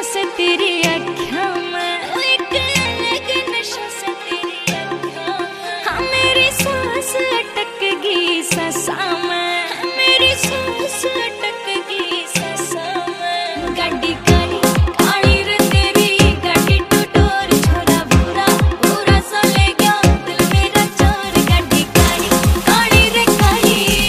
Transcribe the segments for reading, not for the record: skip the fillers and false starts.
से तेरी अखियां में, एक अलग नशा से तेरी अखियां में। हाँ मेरी सांस अटक गई ससा में, मेरी सांस अटक गई ससा में। गाड़ी काली काली रे तेरी गाड़ी टटोर, छोरा बुरा बुरा सा ले गया दिल मेरा चोर। गाड़ी काली काली रे काली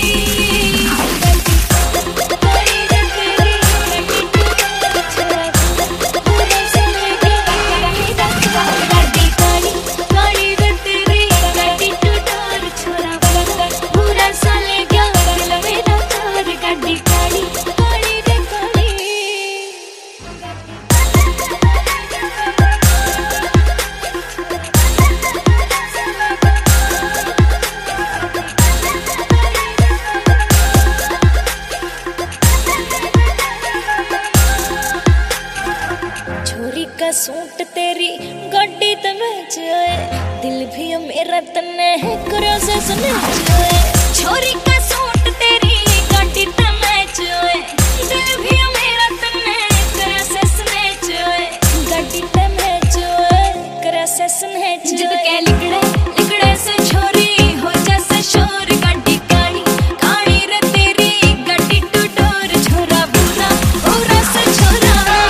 का सूट तेरी गाड़ी ते मैच आए, दिल भी मेरा तन्ने करो से समझ आए। छोरी का सूट तेरी गाड़ी ते मैच आए, दिल भी मेरा तन्ने करो से समझ आए। गाड़ी ते मैच आए करो से समझ जद के लिगड़े लिगड़े से छोरी हो जैसे शोर। गाड़ी काली काली रे तेरी गाड़ी टटोर, छोरा बुरा बुरा से छोरा।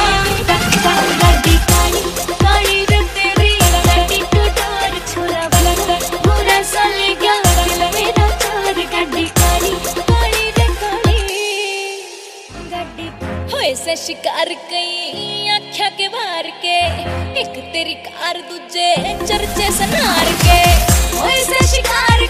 से शिकार कई आख्या के बाहर के, एक तेरी कार दूजे चर्चे सनार के। से शिकार